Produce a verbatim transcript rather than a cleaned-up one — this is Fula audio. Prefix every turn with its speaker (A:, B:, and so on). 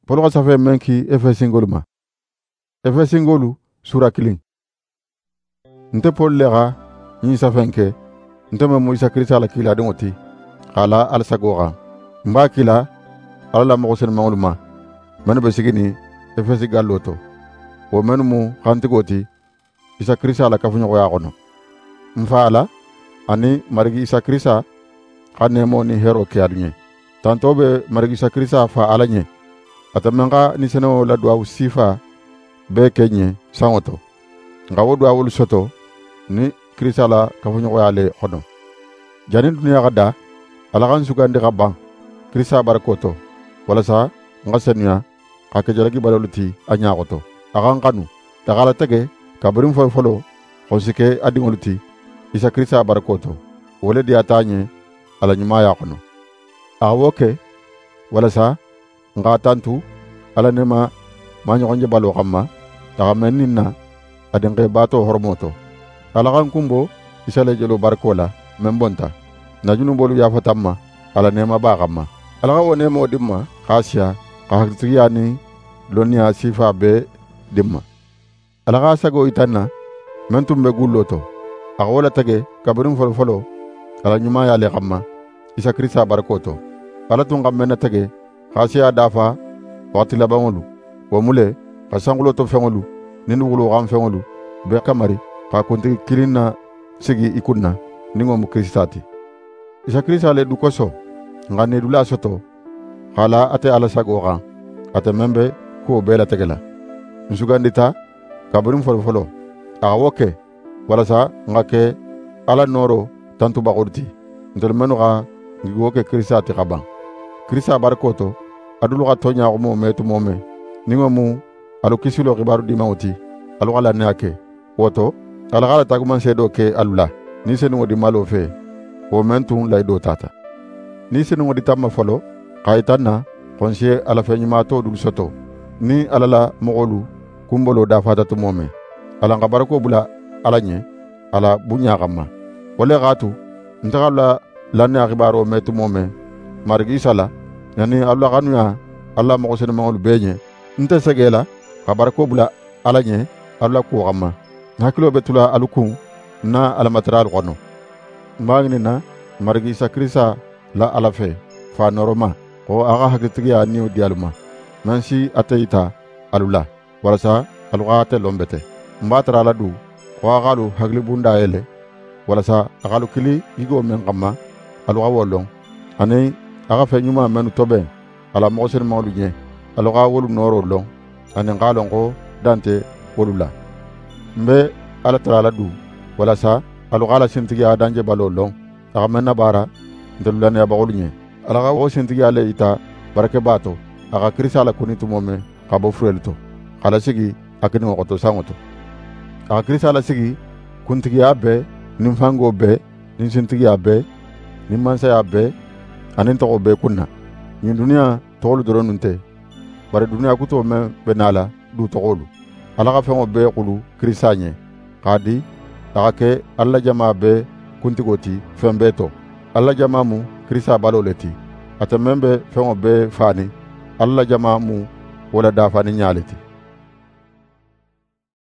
A: Polo ka safe menki Efesingolu ma. Efesingolu sura kilin. Nte Paul lega nyi safenke nte me Musa Krista la kila dingoti kala al sagoga. Mba kila ala la mogo sen mangolu ma. Manu be sigini Efesi galloto. Wo menu mu kantigoti Isa Krista la kafunyo ya kono. Mfaala ani marigi Isa Krista kanemo ni hero ke adunye. Tanto be marigi Isa Krista fa alanye. Atamenga ni seno la dua usifa be kenye sangoto. Nga wo dua wolu soto ni Krista la kafunyo ya le kono. Jani dunia gada alakan sugande gaban Krista barakoto. Wala sa nga senya kakejalagi baloluti anya koto. Akan kanu tagala tege kaburim fo folo konsike adingoluti Isa Krista barakoto. Wole di atanye ala nyuma ya kono. Awoke wala sa nga tantu ala nema manyo konje balo kama taga menina adenge bato hormoto. Alakan kumbo Isa lejelo barakola membonta. Najunu bolu ya fatamma ala nema ba kama. Alaka wone mo dimma khasya kahaktriyani lonia sifa be dimma. Alaka sago itanna mentum be gulloto. Awola tage kaburum folo folo ala nyuma ya le kama Isa Krista barakoto. Ala tunga mena tage khasya dafa wakati labangolu wa mule kasangulo to fengolu nindu gulo gam fengolu be kamari ka konti kirina sigi ikunna ningo mu Kristati. Isa Krista le dukoso ngane dula soto khala ate ala sagoga ate membe ko bela tegela nsugandita kaburim folo folo awoke wala sa ngake ala noro tantu bagurti ndol menu ga ngiwoke Krista te kaban Krista barakoto adulu ga tonya ko mo metu mome ningo mu alo kisilo gibaru di mauti alo ala neake woto ala gala taguman sedo ke alula ni senu di malo fe o mentu lay do tata ni senu di tamma folo kaitanna konsie ala fenyima to dul soto ni ala la mogolu kumbolo da fata to mome ala ngabarako bula ala nye ala bunya kama wala gatu ntagala lanne akibaro metu mome margi sala yani alla ganuya alla mo sen mangol beñe nta segela kabarako bula ala nye alla ko kama hakilo betula alukum na ala material kono mbagni na margi Isa Krista la ala fe fa norma ko aga hakitiya niu dialuma nansi atayita alula walasa alugate lombete mbatra la du ko agalu hagli bunda ele walasa agalu kili igo men kama aluga wolong ani aga fe nyuma menu tobe ala mo sen mawlu nye aluga wolu noro long ani ngalon ko dante wolula mbe ala tra la du walasa aluga la sintiya danje balo long aga menna bara ndelulane ya bagolu nye alaga wo sentigi ale ita barake bato aga Krista la kunitu mome kabo frelto kala sigi akini ngoto sangoto aga Krista la sigi kuntigi abe nimfango be ninsentigi abe nimmansa abe anin to be kunna ni dunia tolu doronunte bare dunia kuto me benala du tolu alaga fengo be kulu Krista nye kadi aga ke alla jama be kuntigoti fembeto alla jama mu Krista baloleti ata membe fengo be fani alla jama mu wala da fani nyaleti